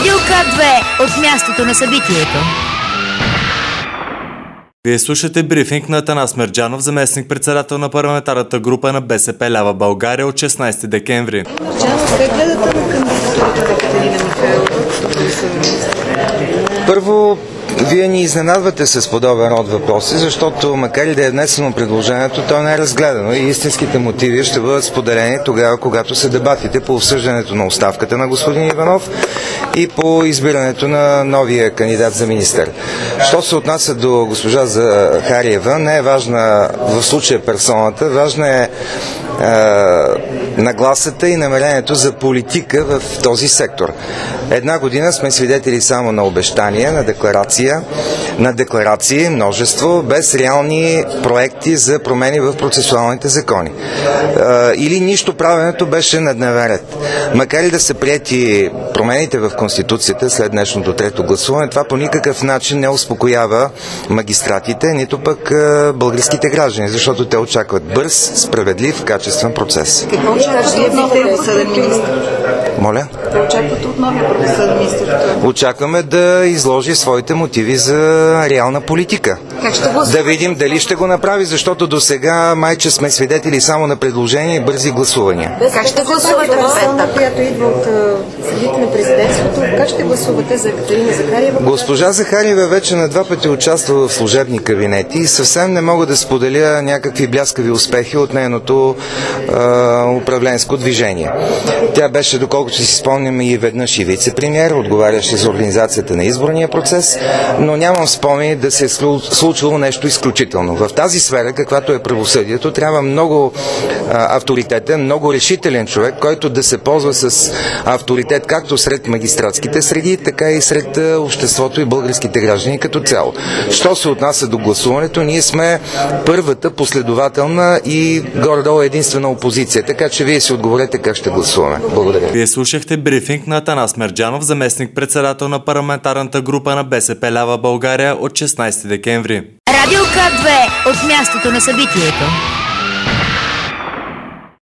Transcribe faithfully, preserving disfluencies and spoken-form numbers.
Радио К две от мястото на събитието. Вие слушате брифинг на Атанас Мерджанов, заместник-председател на парламентарната група на БСП Лява България от шестнайсети декември. Мерджанов, как гледате на кандидатурата на Катерина Михайлова? Първо, вие ни изненадвате с подобен род въпроси, защото макар и да е внесено предложението, то не е разгледано и истинските мотиви ще бъдат споделени тогава, когато се дебатите по обсъждането на оставката на господин Иванов и по избирането на новия кандидат за министър. Що се отнася до госпожа Захариева, не е важна в случая персоната, важна е, е нагласата и намерението за политика в този сектор. Една година сме свидетели само на обещания, на декларация, на декларации, множество, без реални проекти за промени в процесуалните закони. Или нищо правенето беше на дневен ред. Макар и да са приети промените в Конституцията след днешното трето гласуване, това по никакъв начин не успокоява магистратите, нито пък българските граждани, защото те очакват бърз, справедлив, качествен процес. Какво очаквате от новия правосъден министър? Моля? Какво очаквате от новия правосъден министър? Очакваме да изложи своите мотиви за реална политика. Как ще гласува? Да видим дали ще го направи, защото до сега майче сме свидетели само на предложения и бързи гласувания. Как ще гласувате в петък? Която идва от средите на президентството, как ще гласувате за Катерина Захариева? Госпожа Захариева вече на два пъти участва в служебни кабинети и съвсем не мога да споделя някакви бляскави успехи от нейното е, управленско движение. Тя беше, доколкото си спомням, и веднъж и вице-премиер, отговаряше за организацията на изборния процес, но нямам спомени да се е случило нещо изключително. В тази сфера, каквато е правосъдието, трябва много а, авторитетен, много решителен човек, който да се ползва с авторитет както сред магистратските среди, така и сред а, обществото и българските граждани като цяло. Що се отнася до гласуването, ние сме първата последователна и горе-долу единствена опозиция, така че вие си отговорете как ще гласуваме. Благодаря. Вие слушахте брифинг на Атанас Мерджанов, заместник-председател на парламентарната група на БСП Лява България от шестнайсети декември. Радио К две от мястото на събитието.